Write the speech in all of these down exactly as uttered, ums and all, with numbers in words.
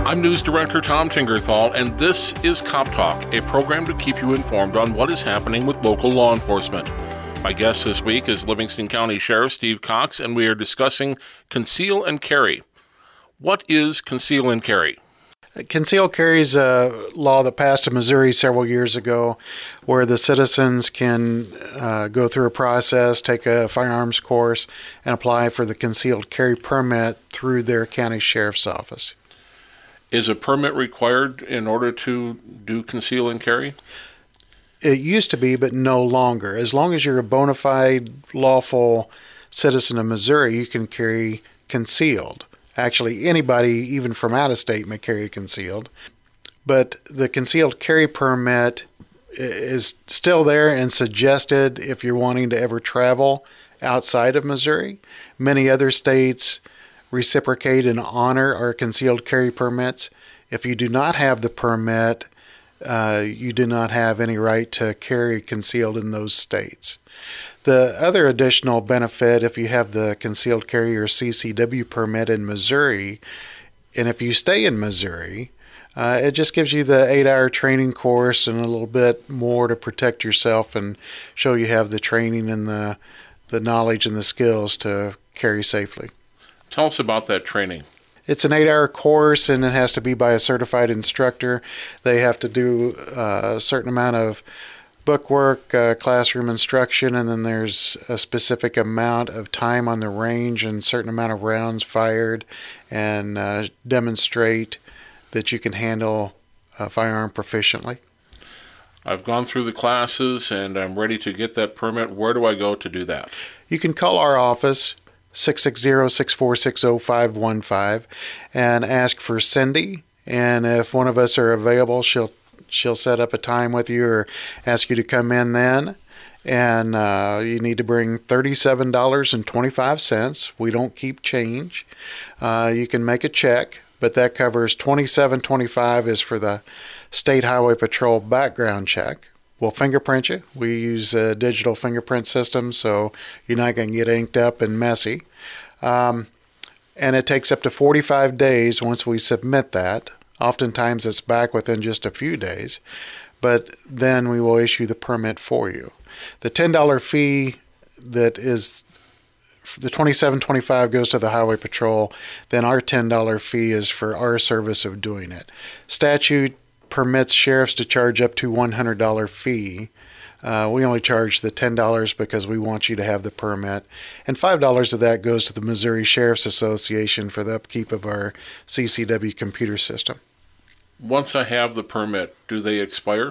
I'm News Director Tom Tingerthal, and this is Cop Talk, a program to keep you informed on what is happening with local law enforcement. My guest this week is Livingston County Sheriff Steve Cox, and we are discussing conceal and carry. What is conceal and carry? Concealed carry is a law that passed in Missouri several years ago where the citizens can uh, go through a process, take a firearms course, and apply for the concealed carry permit through their county sheriff's office. Is a permit required in order to do conceal and carry? It used to be, but no longer. As long as you're a bona fide, lawful citizen of Missouri, you can carry concealed. Actually, anybody, even from out of state, may carry concealed. But the concealed carry permit is still there and suggested if you're wanting to ever travel outside of Missouri. Many other states reciprocate and honor our concealed carry permits. If you do not have the permit, uh, you do not have any right to carry concealed in those states. The other additional benefit, if you have the concealed carry or C C W permit in Missouri, and if you stay in Missouri, uh, it just gives you the eight-hour training course and a little bit more to protect yourself and show you have the training and the, the knowledge and the skills to carry safely. Tell us about that training. It's an eight-hour course, and it has to be by a certified instructor. They have to do uh, a certain amount of bookwork, uh, classroom instruction, and then there's a specific amount of time on the range and certain amount of rounds fired, and uh, demonstrate that you can handle a firearm proficiently. I've gone through the classes, and I'm ready to get that permit. Where do I go to do that? You can call our office, six six zero, six four six, zero five one five, and ask for Cindy. And if one of us are available, she'll she'll set up a time with you or ask you to come in then. And uh, you need to bring thirty-seven dollars and twenty-five cents. We don't keep change. Uh, you can make a check, but that covers twenty-seven dollars and twenty-five cents is for the State Highway Patrol background check. We'll fingerprint you. We use a digital fingerprint system, so you're not going to get inked up and messy. Um, and it takes up to forty-five days once we submit that. Oftentimes it's back within just a few days, but then we will issue the permit for you. The ten dollars fee that is, the twenty-seven dollars and twenty-five cents goes to the Highway Patrol, then our ten dollars fee is for our service of doing it. Statute permits sheriffs to charge up to one hundred dollars fee. Uh, we only charge the ten dollars because we want you to have the permit. And five dollars of that goes to the Missouri Sheriff's Association for the upkeep of our C C W computer system. Once I have the permit, do they expire?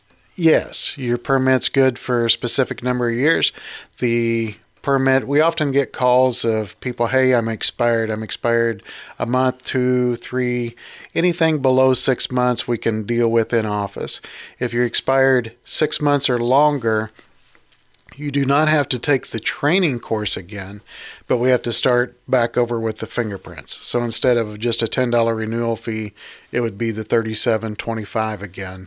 Yes, your permit's good for a specific number of years. The permit, we often get calls of people, hey, I'm expired. I'm expired a month, two, three, anything below six months we can deal with in office. If you're expired six months or longer, you do not have to take the training course again, but we have to start back over with the fingerprints. So instead of just a ten dollars renewal fee, it would be the thirty-seven dollars and twenty-five cents again.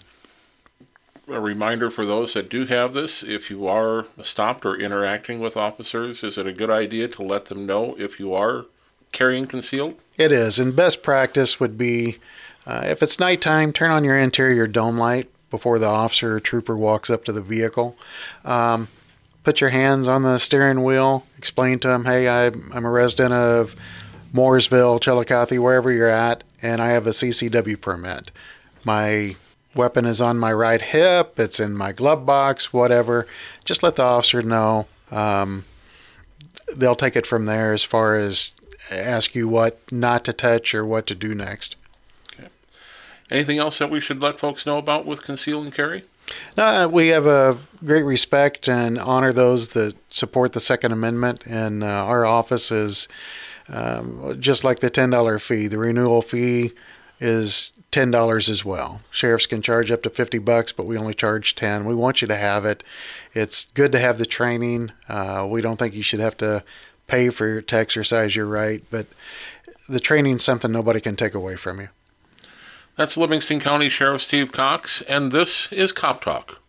A reminder for those that do have this, if you are stopped or interacting with officers, is it a good idea to let them know if you are carrying concealed? It is, and best practice would be, uh, if it's nighttime, turn on your interior dome light before the officer or trooper walks up to the vehicle. Um, put your hands on the steering wheel, explain to them, hey, I, I'm a resident of Mooresville, Chillicothe, wherever you're at, and I have a C C W permit. My weapon is on my right hip, it's in my glove box, whatever. Just let the officer know. Um, they'll take it from there as far as ask you what not to touch or what to do next. Okay. Anything else that we should let folks know about with conceal and carry? No, we have a great respect and honor those that support the Second Amendment, and uh, our office is um, just like the ten dollars fee. The renewal fee is ten dollars as well. Sheriffs can charge up to fifty bucks, but we only charge ten. We want you to have it. It's good to have the training. Uh, we don't think you should have to pay for your to exercise your right, but the training is something nobody can take away from you. That's Livingston County Sheriff Steve Cox, and this is Cop Talk.